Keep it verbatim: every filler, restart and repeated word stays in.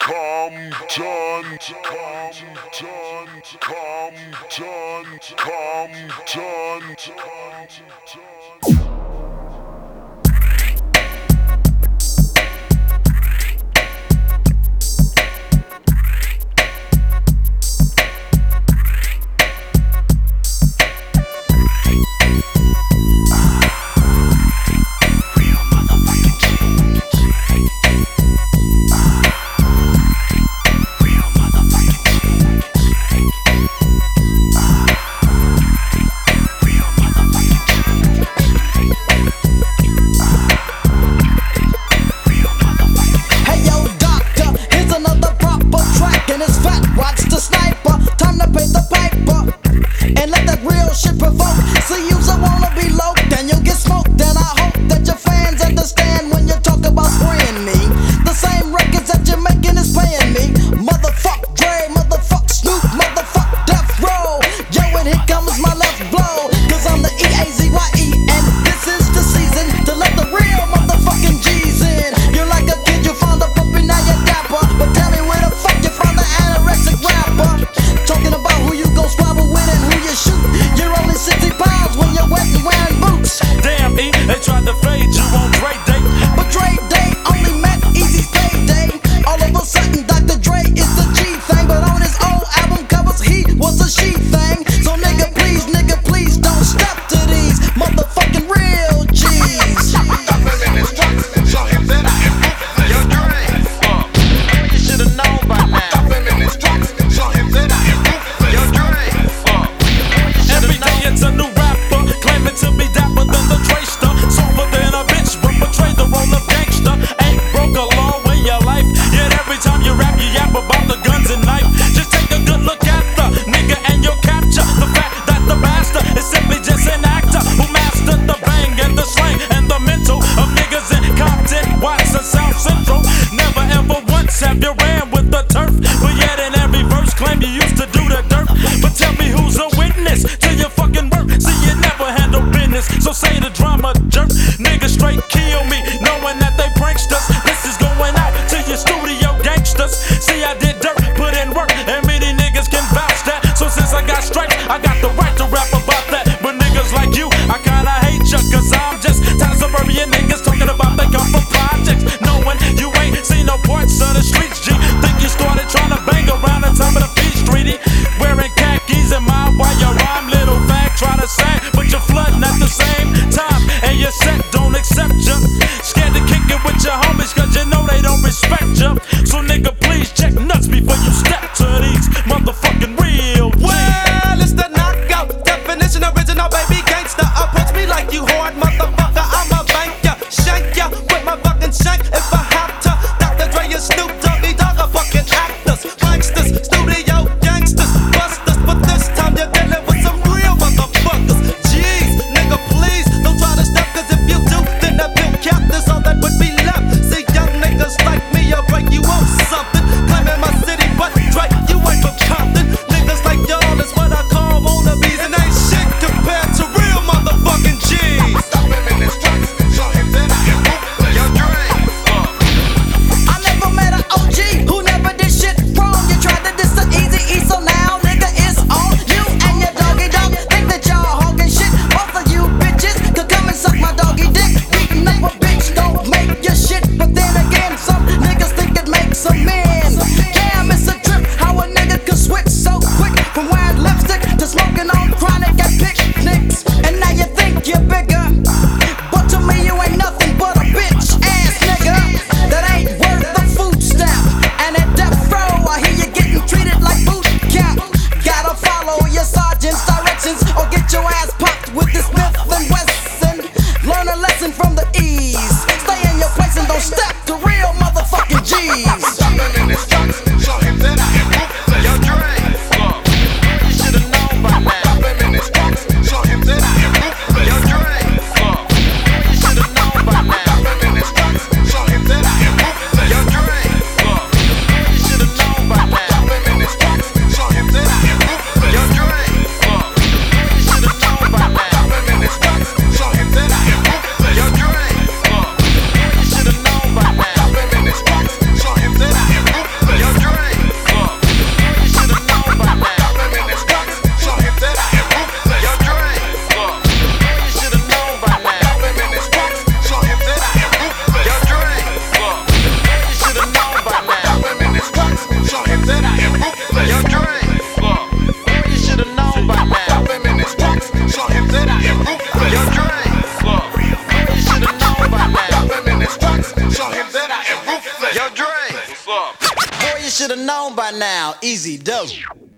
Compton, Compton, Compton, Compton, Compton. So say the drama jerk, niggas straight kill me, knowing that they pranksters. This is going out to your studio gangsters. See, I did dirt, put in work, and many niggas can vouch that. So since I got stripes, I got the right to rap about that. But niggas like you, I kinda hate ya, cause I'm just tired of suburban niggas talking about they come from projects, knowing you ain't seen no parts of the streets, G. Think you started trying to bang around the time of the Peach Treaty, wearing khakis and my while you rhyme, little fag, try to sing, but you're flooding at the same time, and your set don't accept ya. Scared to kick it with your homies, cause you know they don't respect ya. So nigga, please check nuts before you step to these motherfucking real G's. Well, it's the knockout definition, original baby gangsta. Approach me like you hard, motherfucker, I'ma bank ya, shank ya with my fucking shank if I have to. Doctor Dre and Snoop Doggy Dogg are fucking actors, pranksters, studio gangsters, busters, but this time you're dealing with some real motherfuckers. Jeez, nigga, please don't try to step, cause if you do, then that pill cap is all that would be left. See, young niggas like me, I'll break you off something, claiming my city, but Dre that I am ruthless. Yo, Dre, boy, you should've known by now. Drop him in his tracks, show him that I am ruthless. Yo, Dre, boy, you should've known by now. Drop him in his tracks, show him that I am ruthless. Yo, Dre, boy, you should've known by now. Easy dope.